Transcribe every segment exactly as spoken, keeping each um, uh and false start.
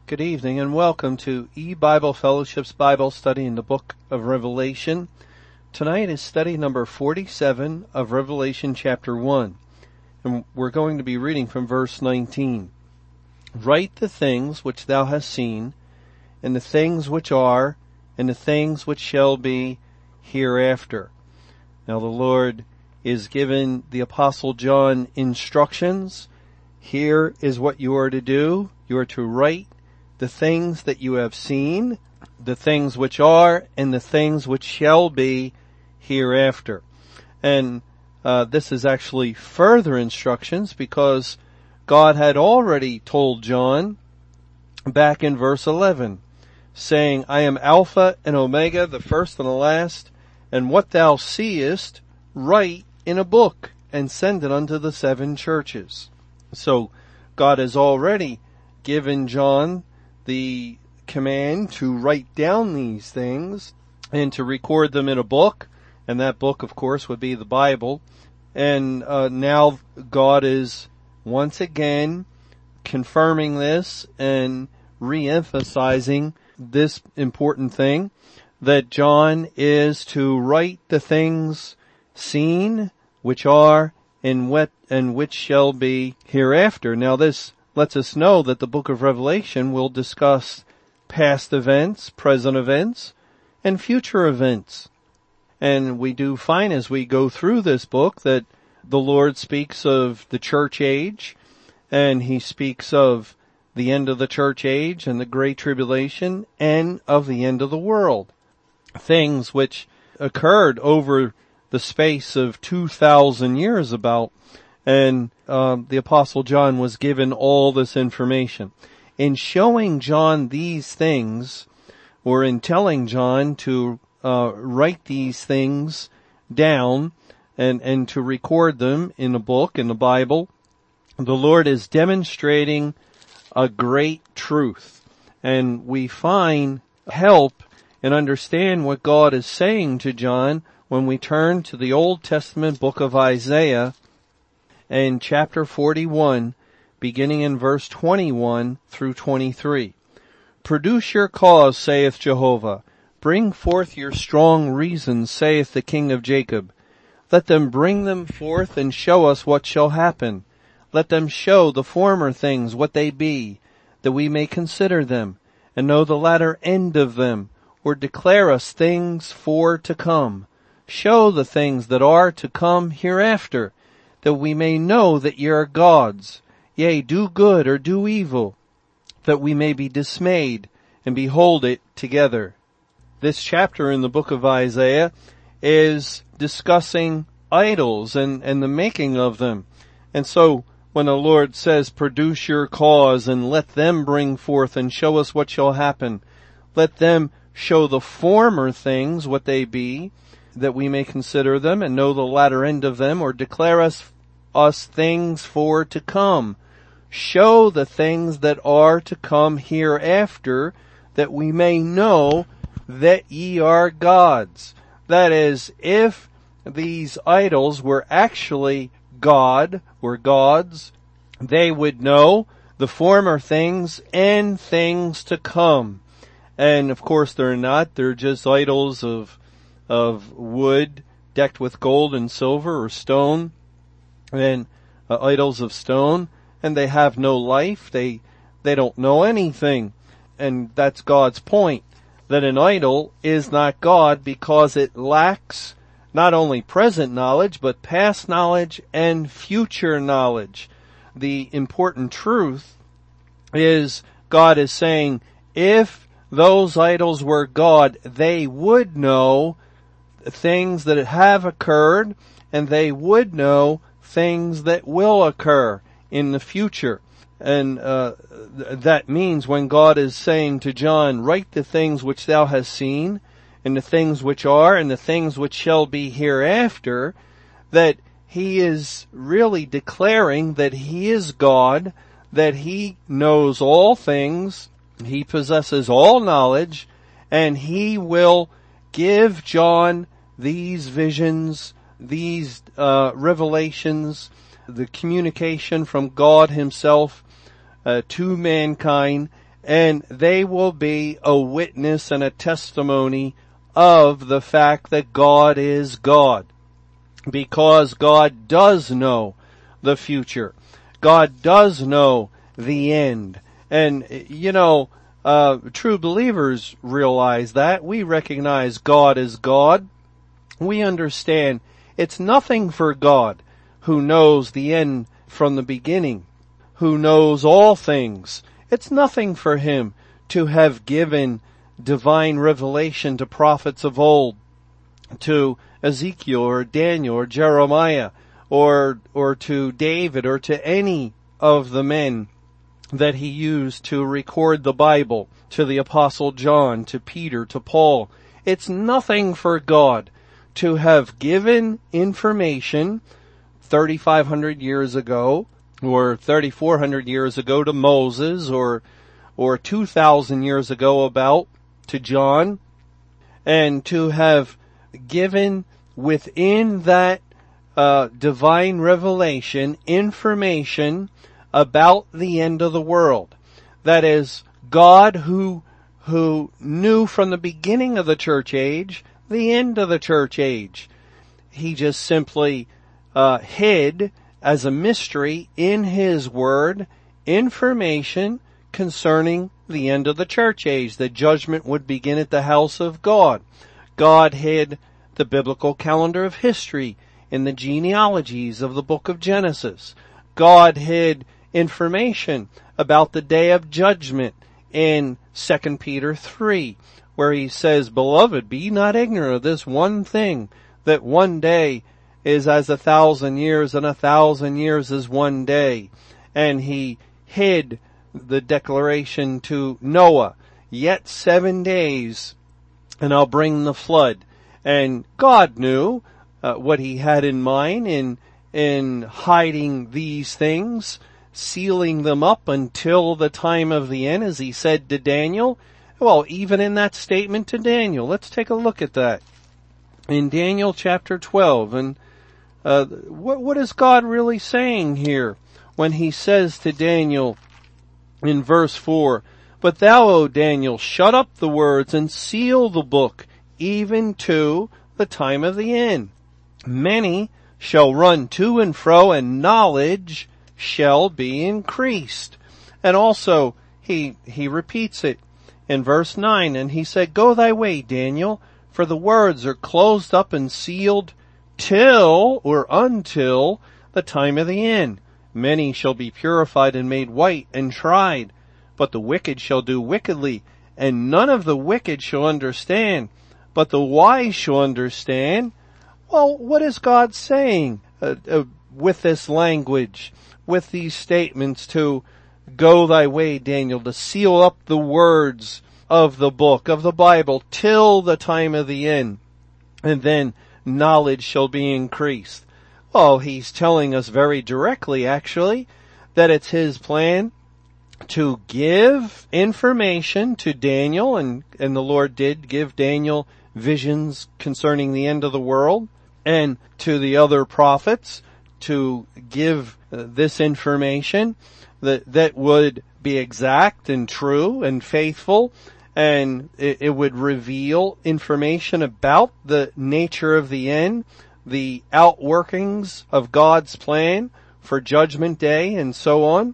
Good evening and welcome to E-Bible Fellowship's Bible study in the book of Revelation. Tonight is study number forty-seven of Revelation chapter one. And we're going to be reading from verse nineteen. Write the things which thou hast seen, and the things which are, and the things which shall be hereafter. Now the Lord is giving the Apostle John instructions. Here is what you are to do. You are to write the things that you have seen, the things which are, and the things which shall be hereafter. And uh, this is actually further instructions because God had already told John back in verse eleven, saying, I am Alpha and Omega, the first and the last, and what thou seest, write in a book, and send it unto the seven churches. So God has already given John the command to write down these things and to record them in a book, and that book, of course, would be the Bible. And uh, now God is once again confirming this and re-emphasizing this important thing, that John is to write the things seen, which are, and what and which shall be hereafter. Now this lets us know that the book of Revelation will discuss past events, present events, and future events. And we do find as we go through this book that the Lord speaks of the church age, and he speaks of the end of the church age and the great tribulation, and of the end of the world. Things which occurred over the space of two thousand years about. And um, the Apostle John was given all this information. In showing John these things, or in telling John to uh, write these things down and, and to record them in a book, in the Bible, the Lord is demonstrating a great truth. And we find help and understand what God is saying to John when we turn to the Old Testament book of Isaiah, in chapter forty-one, beginning in verse twenty-one through twenty-three. Produce your cause, saith Jehovah. Bring forth your strong reasons, saith the King of Jacob. Let them bring them forth and show us what shall happen. Let them show the former things what they be, that we may consider them, and know the latter end of them, or declare us things for to come. Show the things that are to come hereafter, that we may know that ye are gods. Yea, do good or do evil, that we may be dismayed and behold it together. This chapter in the book of Isaiah is discussing idols and, and the making of them. And so when the Lord says, produce your cause and let them bring forth and show us what shall happen, let them show the former things what they be, that we may consider them and know the latter end of them, or declare us us things for to come. Show the things that are to come hereafter, that we may know that ye are gods. That is, if these idols were actually God, were gods, they would know the former things and things to come. And of course they're not. They're just idols of of wood decked with gold and silver, or stone, and uh, idols of stone, and they have no life. They they don't know anything. And that's God's point, that an idol is not God because it lacks not only present knowledge, but past knowledge and future knowledge. The important truth is God is saying, if those idols were God, they would know things that have occurred, and they would know things that will occur in the future. And uh, th- that means when God is saying to John, write the things which thou hast seen, and the things which are, and the things which shall be hereafter, that he is really declaring that he is God, that he knows all things, he possesses all knowledge, and he will give John these visions, these uh, revelations, the communication from God himself uh, to mankind, and they will be a witness and a testimony of the fact that God is God. Because God does know the future. God does know the end. And, you know, uh, true believers realize that. We recognize God is God. We understand it's nothing for God, who knows the end from the beginning, who knows all things. It's nothing for Him to have given divine revelation to prophets of old, to Ezekiel or Daniel or Jeremiah or or to David or to any of the men that He used to record the Bible, to the Apostle John, to Peter, to Paul. It's nothing for God to have given information thirty-five hundred years ago or thirty-four hundred years ago to Moses or or two thousand years ago about to John, and to have given within that uh, divine revelation information about the end of the world. That is, God who who knew from the beginning of the church age the end of the church age. He just simply uh, hid as a mystery in His Word information concerning the end of the church age. The judgment would begin at the house of God. God hid the biblical calendar of history in the genealogies of the book of Genesis. God hid information about the day of judgment in Second Peter three, where He says, "Beloved, be not ignorant of this one thing, that one day is as a thousand years, and a thousand years is one day." And He hid the declaration to Noah, "Yet seven days, and I'll bring the flood." And God knew uh, what He had in mind in in hiding these things, sealing them up until the time of the end, as He said to Daniel. Well, even in that statement to Daniel, let's take a look at that. In Daniel chapter twelve, and uh, what, what is God really saying here when He says to Daniel in verse four, "But thou, O Daniel, shut up the words and seal the book, even to the time of the end. Many shall run to and fro, and knowledge shall be increased." And also, he, he repeats it in verse nine, and he said, "Go thy way, Daniel, for the words are closed up and sealed till or until the time of the end. Many shall be purified and made white and tried, but the wicked shall do wickedly, and none of the wicked shall understand, but the wise shall understand." Well, what is God saying uh, uh, with this language, with these statements to go thy way, Daniel, to seal up the words of the book, of the Bible, till the time of the end, and then knowledge shall be increased? Well, He's telling us very directly, actually, that it's His plan to give information to Daniel, and, and the Lord did give Daniel visions concerning the end of the world, and to the other prophets to give uh, this information that, that would be exact and true and faithful, and it, it would reveal information about the nature of the end, the outworkings of God's plan for Judgment Day, and so on.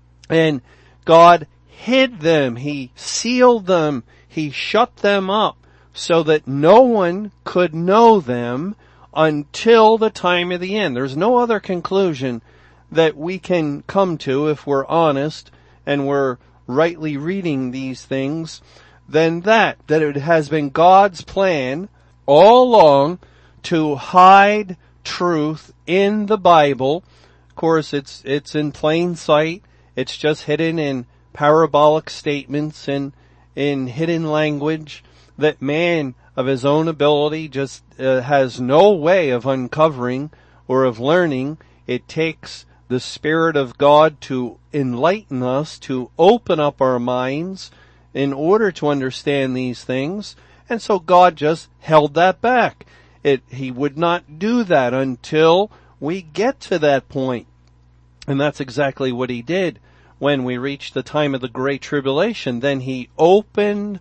And God hid them. He sealed them. He shut them up so that no one could know them until the time of the end. There's no other conclusion that we can come to if we're honest and we're rightly reading these things than that, that it has been God's plan all along to hide truth in the Bible. Of course, it's it's in plain sight. It's just hidden in parabolic statements and in hidden language that man of his own ability just uh, has no way of uncovering or of learning. It takes the Spirit of God to enlighten us, to open up our minds in order to understand these things. And so God just held that back. It, he would not do that until we get to that point. And that's exactly what He did when we reach the time of the Great Tribulation, then he opened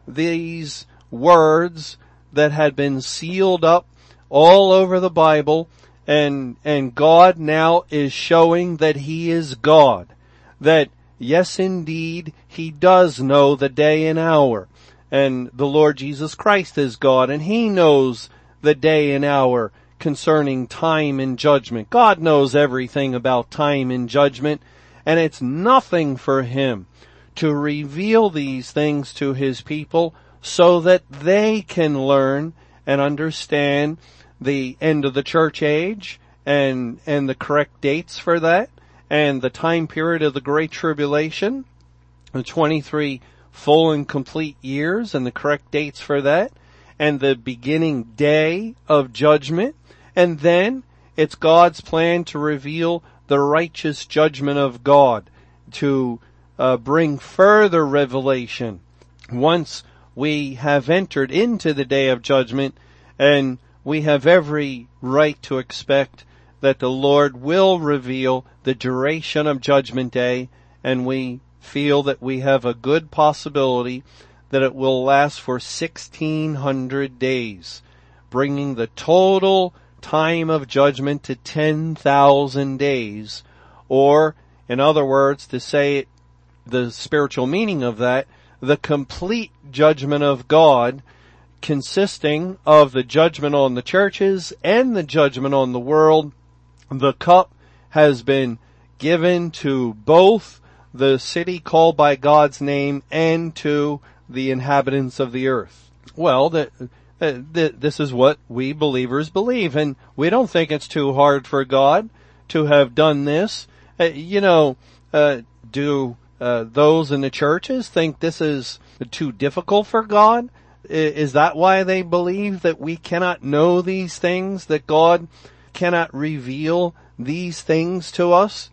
these words that had been sealed up all over the Bible, and, and God now is showing that he is God. That, yes indeed, he does know the day and hour. And the Lord Jesus Christ is God, and he knows the day and hour concerning time and judgment. God knows everything about time and judgment, and it's nothing for him to reveal these things to his people so that they can learn and understand the end of the church age and, and the correct dates for that, and the time period of the Great Tribulation, the twenty-three full and complete years and the correct dates for that, and the beginning day of judgment. And then it's God's plan to reveal the righteous judgment of God, to uh, bring further revelation once we have entered into the day of judgment, and we have every right to expect that the Lord will reveal the duration of Judgment Day, and we feel that we have a good possibility that it will last for sixteen hundred days, bringing the total time of judgment to ten thousand days, or, in other words, to say it, the spiritual meaning of that, the complete judgment of God, consisting of the judgment on the churches and the judgment on the world. The cup has been given to both the city called by God's name and to the inhabitants of the earth. Well, the, uh, the, this is what we believers believe, and we don't think it's too hard for God to have done this. Uh, you know, uh, do uh, those in the churches think this is too difficult for God? Is that why they believe that we cannot know these things, that God cannot reveal these things to us?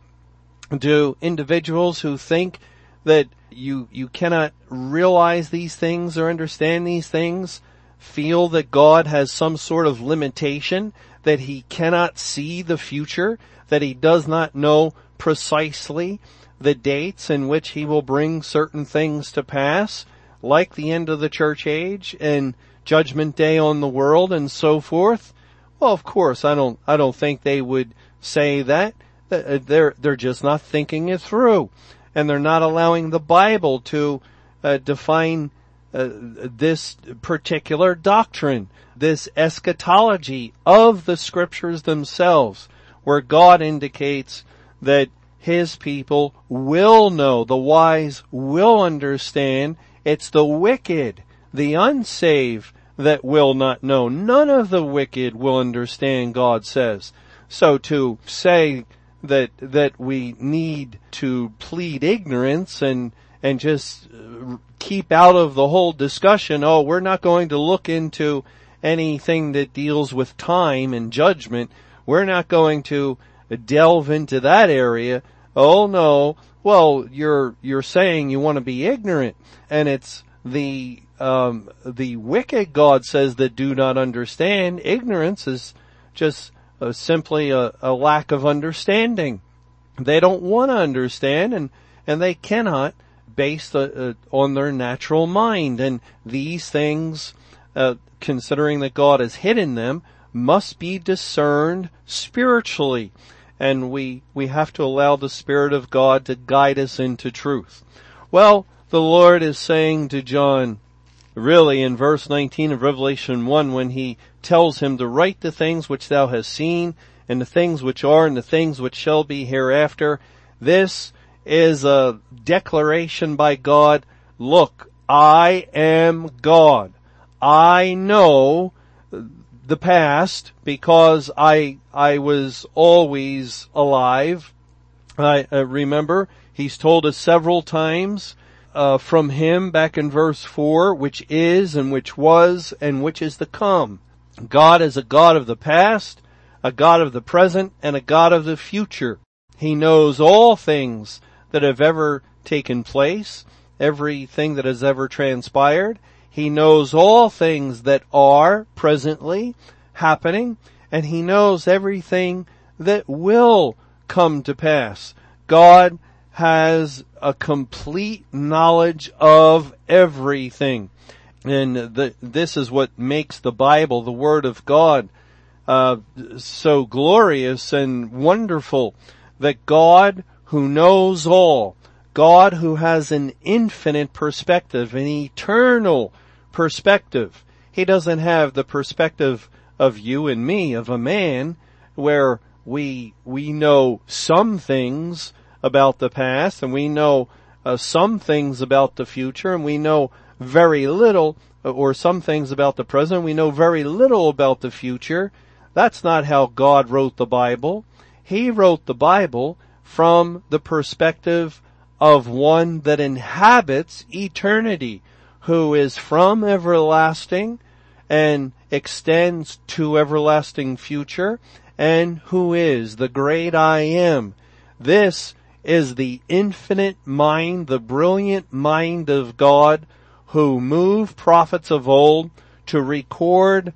Do individuals who think that you you cannot realize these things or understand these things feel that God has some sort of limitation, that he cannot see the future, that he does not know precisely the dates in which he will bring certain things to pass, like the end of the church age and Judgment Day on the world and so forth? Well, of course, I don't, I don't think they would say that. They're, they're just not thinking it through. And they're not allowing the Bible to uh, define uh, this particular doctrine, this eschatology of the scriptures themselves, where God indicates that his people will know, the wise will understand. It's the wicked, the unsaved, that will not know. None of the wicked will understand, God says. So to say that that we need to plead ignorance and and just keep out of the whole discussion, oh, we're not going to look into anything that deals with time and judgment, we're not going to delve into that area. Oh no, well, you're you're saying you want to be ignorant, and it's the um the wicked, God says, that do not understand. Ignorance is just uh, simply a, a lack of understanding. They don't want to understand, and and they cannot, based uh, uh, on their natural mind. And these things, uh, considering that God has hidden them, must be discerned spiritually. And we, we have to allow the Spirit of God to guide us into truth. Well, the Lord is saying to John, really in verse nineteen of Revelation one, when he tells him to write the things which thou hast seen, and the things which are, and the things which shall be hereafter, this is a declaration by God. Look, I am God. I know the past because I I was always alive. I uh, remember he's told us several times uh, from him back in verse four, which is and which was and which is to come. God is a God of the past, a God of the present, and a God of the future. He knows all things that have ever taken place, everything that has ever transpired. He knows all things that are presently happening, and he knows everything that will come to pass. God has a complete knowledge of everything. And the, this is what makes the Bible, the Word of God, uh, so glorious and wonderful, that God who knows all, God who has an infinite perspective, an eternal perspective. He doesn't have the perspective of you and me, of a man, where we, we know some things about the past, and we know uh, some things about the future, and we know very little, or some things about the present. We know very little about the future. That's not how God wrote the Bible. He wrote the Bible from the perspective of one that inhabits eternity, who is from everlasting and extends to everlasting future, and who is the great I am. This is the infinite mind, the brilliant mind of God, who moved prophets of old to record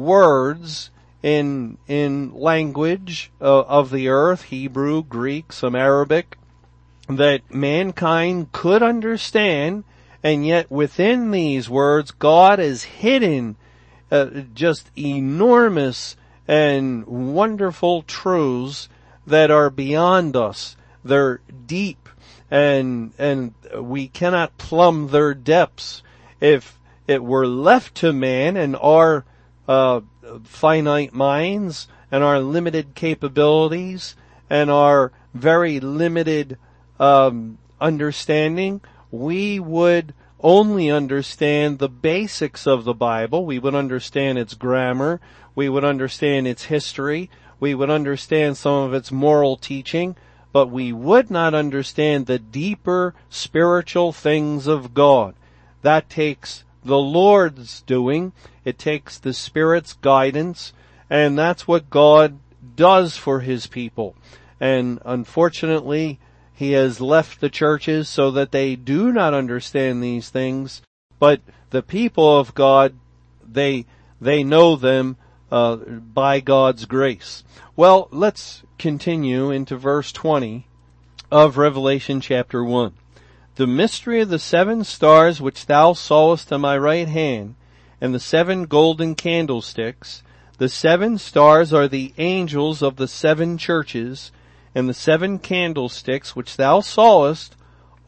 words in in language uh, of the earth, Hebrew, Greek, some Arabic, that mankind could understand, and yet within these words God has hidden uh, just enormous and wonderful truths that are beyond us. They're deep, and and we cannot plumb their depths. If it were left to man and our uh, finite minds and our limited capabilities and our very limited um, understanding, we would only understand the basics of the Bible. We would understand its grammar. We would understand its history. We would understand some of its moral teaching, but we would not understand the deeper spiritual things of God. That takes the Lord's doing. It takes the Spirit's guidance, and that's what God does for His people. And unfortunately, He has left the churches so that they do not understand these things, but the people of God, they they know them uh, by God's grace. Well, let's continue into verse twenty of Revelation chapter one. The mystery of the seven stars which thou sawest on my right hand, and the seven golden candlesticks. The seven stars are the angels of the seven churches, and the seven candlesticks which thou sawest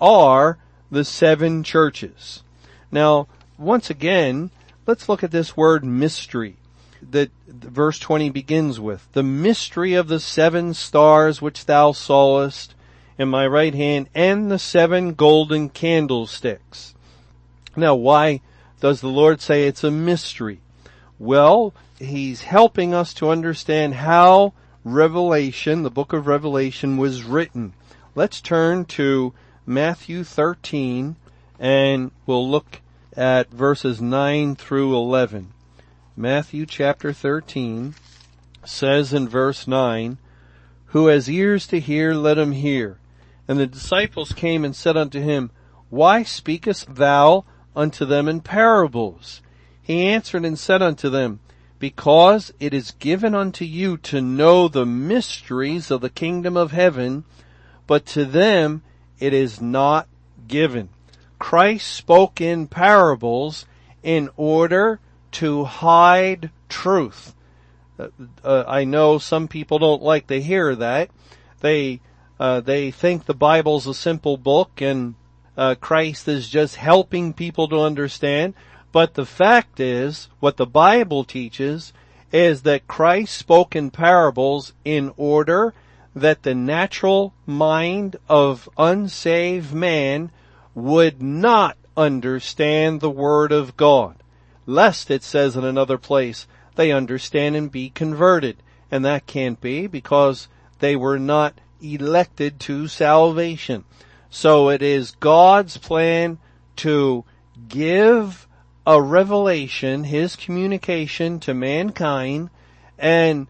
are the seven churches. Now, once again, let's look at this word mystery that verse twenty begins with. The mystery of the seven stars which thou sawest in my right hand, and the seven golden candlesticks. Now, why does the Lord say it's a mystery? Well, He's helping us to understand how Revelation, the book of Revelation, was written. Let's turn to Matthew thirteen, and we'll look at verses nine through eleven. Matthew chapter thirteen says in verse nine, Who has ears to hear, let him hear. And the disciples came and said unto him, Why speakest thou unto them in parables? He answered and said unto them, Because it is given unto you to know the mysteries of the kingdom of heaven, but to them it is not given. Christ spoke in parables in order to hide truth. Uh, uh, I know some people don't like to hear that. They uh, they think the Bible's a simple book and uh, Christ is just helping people to understand. But the fact is, what the Bible teaches is that Christ spoke in parables in order that the natural mind of unsaved man would not understand the Word of God, lest, it says in another place, they understand and be converted. And that can't be, because they were not elected to salvation. So it is God's plan to give a revelation, His communication to mankind, and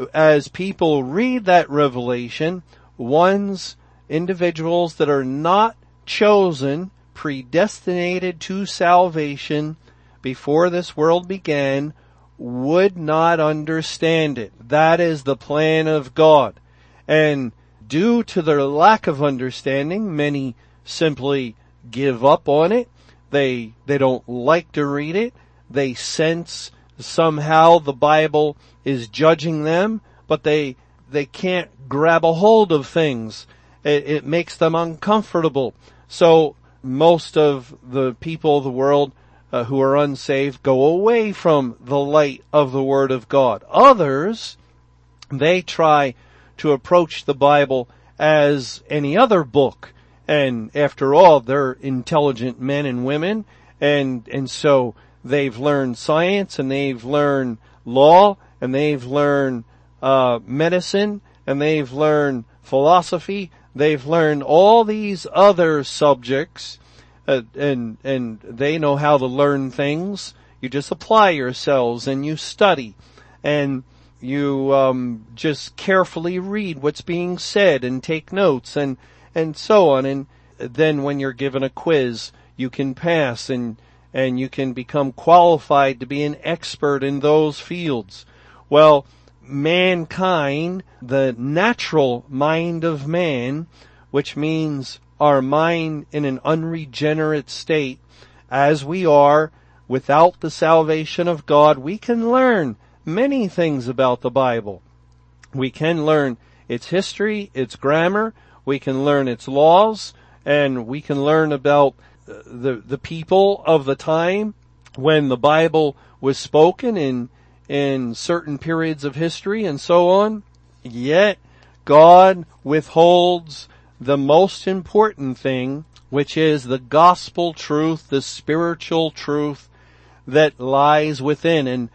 as people read that revelation, one's individuals that are not chosen, predestinated to salvation before this world began, would not understand it. That is the plan of God. And due to their lack of understanding, many simply give up on it. They, they don't like to read it. They sense somehow the Bible is judging them, but they, they can't grab a hold of things. It, it makes them uncomfortable. So most of the people of the world uh, who are unsaved go away from the light of the Word of God. Others, they try to approach the Bible as any other book. And after all, they're intelligent men and women, and, and so they've learned science, and they've learned law, and they've learned, uh, medicine, and they've learned philosophy. They've learned all these other subjects, uh, and, and they know how to learn things. You just apply yourselves, and you study, and you, um, just carefully read what's being said, and take notes, and, and so on. And then when you're given a quiz, you can pass, and and you can become qualified to be an expert in those fields. Well, mankind, the natural mind of man, which means our mind in an unregenerate state, as we are, without the salvation of God, we can learn many things about the Bible. We can learn its history, its grammar, we can learn its laws, and we can learn about the the people of the time when the Bible was spoken in in certain periods of history and so on. Yet God withholds the most important thing, which is the gospel truth, the spiritual truth that lies within. And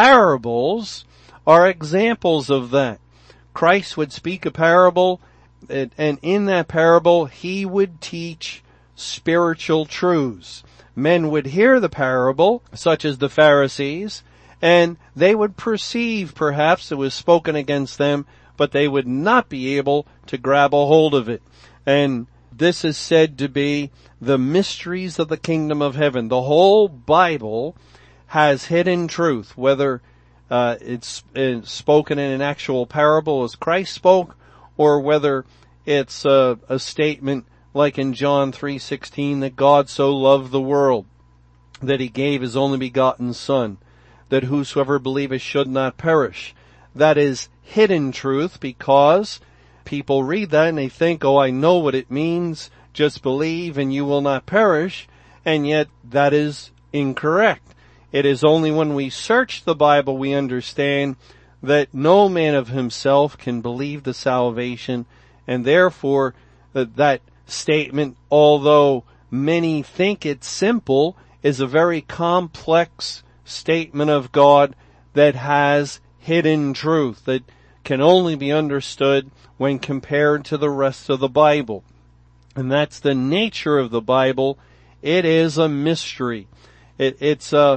parables are examples of that. Christ would speak a parable, and in that parable he would teach spiritual truths. Men would hear the parable, such as the Pharisees, and they would perceive perhaps it was spoken against them, but they would not be able to grab a hold of it. And this is said to be the mysteries of the kingdom of heaven. The whole Bible has hidden truth, whether uh, it's, it's spoken in an actual parable as Christ spoke, or whether it's a, a statement like in John three sixteen, that God so loved the world that he gave his only begotten Son, that whosoever believeth should not perish. That is hidden truth, because people read that and they think, oh, I know what it means, just believe and you will not perish, and yet that is incorrect. It is only when we search the Bible we understand that no man of himself can believe the salvation, and therefore that, that statement, although many think it's simple, is a very complex statement of God that has hidden truth that can only be understood when compared to the rest of the Bible. And that's the nature of the Bible. It is a mystery. It, it's uh,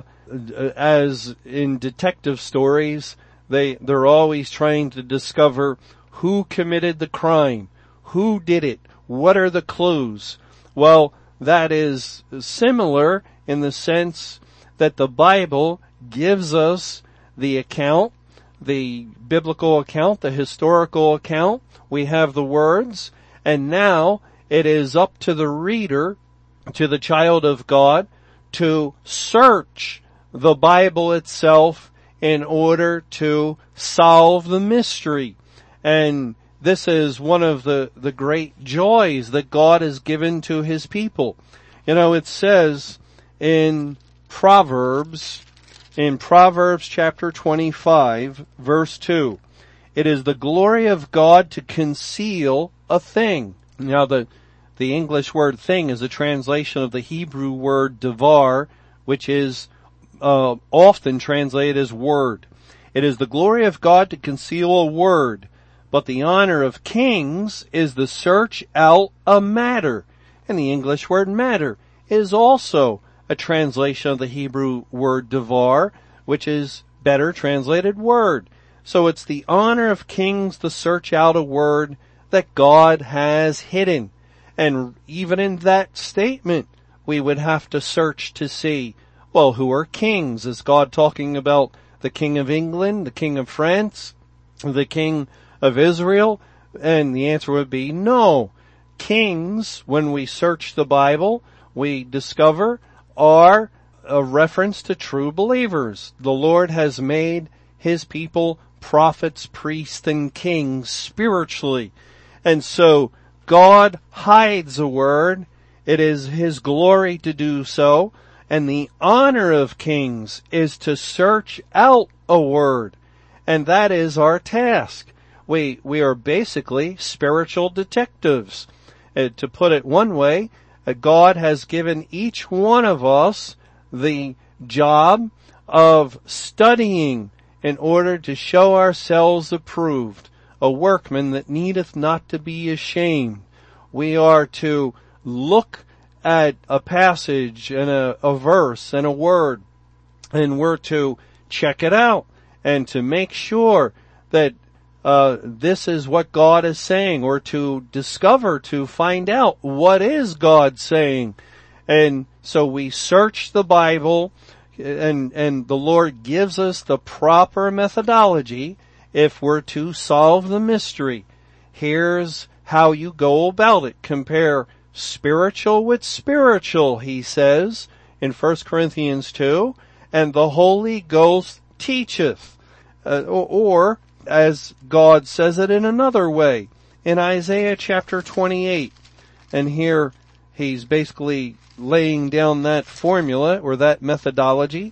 as in detective stories, they, they're always trying to discover who committed the crime, who did it, what are the clues? Well, that is similar in the sense that the Bible gives us the account, the biblical account, the historical account. We have the words, and now it is up to the reader, to the child of God, to search the Bible itself in order to solve the mystery. And this is one of the, the great joys that God has given to his people. You know, it says in Proverbs, in Proverbs chapter twenty-five, verse two, it is the glory of God to conceal a thing. Now the, the English word thing is a translation of the Hebrew word devar, which is uh, often translated as word. It is the glory of God to conceal a word, but the honor of kings is the search out a matter. And the English word matter is also a translation of the Hebrew word devar, which is better translated word. So it's the honor of kings to search out a word that God has hidden. And even in that statement, we would have to search to see, well, who are kings? Is God talking about the king of England, the king of France, the king of Israel? And the answer would be no. Kings, when we search the Bible, we discover are a reference to true believers. The Lord has made His people prophets, priests, and kings spiritually. And so God hides a word. It is His glory to do so. And the honor of kings is to search out a word. And that is our task. We, we are basically spiritual detectives. Uh, to put it one way, uh, God has given each one of us the job of studying in order to show ourselves approved, a workman that needeth not to be ashamed. We are to look at a passage and a, a verse and a word, and we're to check it out and to make sure that uh, this is what God is saying, or to discover, to find out what is God saying. And so we search the Bible, and and the Lord gives us the proper methodology if we're to solve the mystery. Here's how you go about it. Compare spiritual with spiritual, he says in First Corinthians two, and the Holy Ghost teacheth. Uh, or, or, as God says it in another way, in Isaiah chapter twenty-eight. And here he's basically laying down that formula or that methodology,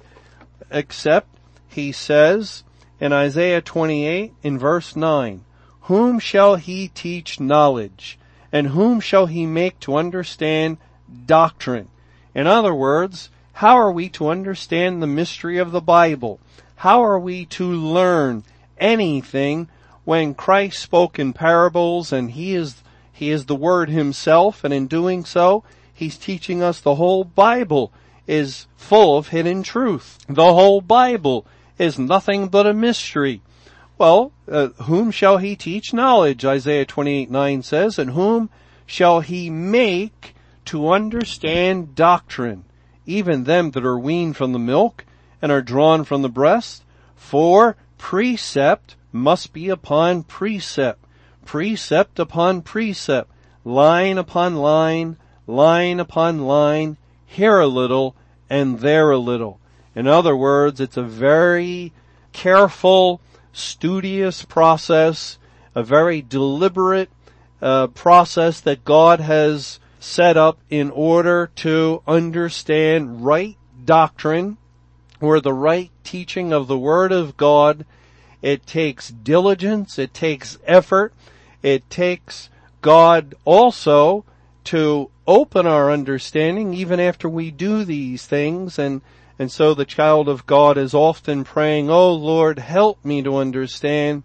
except he says in Isaiah twenty-eight in verse nine, whom shall he teach knowledge? And whom shall he make to understand doctrine? In other words, how are we to understand the mystery of the Bible? How are we to learn anything when Christ spoke in parables, and he is he is the Word himself, and in doing so, he's teaching us the whole Bible is full of hidden truth. The whole Bible is nothing but a mystery. Well, uh, whom shall he teach knowledge? Isaiah twenty-eight nine says, and whom shall he make to understand doctrine? Even them that are weaned from the milk and are drawn from the breast. For precept must be upon precept, precept upon precept, line upon line, line upon line, here a little and there a little. In other words, it's a very careful, studious process, a very deliberate uh, process that God has set up in order to understand right doctrine, or the right teaching of the Word of God. It takes diligence, it takes effort, it takes God also to open our understanding even after we do these things. And And so the child of God is often praying, oh Lord, help me to understand,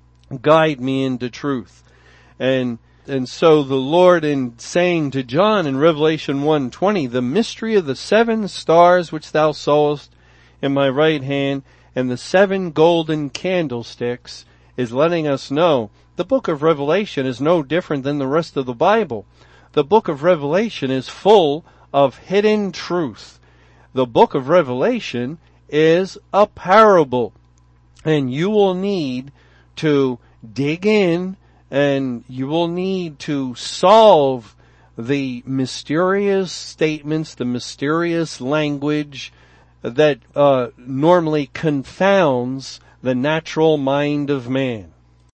guide me into truth. And and so the Lord, in saying to John in Revelation one twenty, the mystery of the seven stars which thou sawest in my right hand, and the seven golden candlesticks, is letting us know the book of Revelation is no different than the rest of the Bible. The book of Revelation is full of hidden truth. The book of Revelation is a parable, and you will need to dig in, and you will need to solve the mysterious statements, the mysterious language that uh, normally confounds the natural mind of man.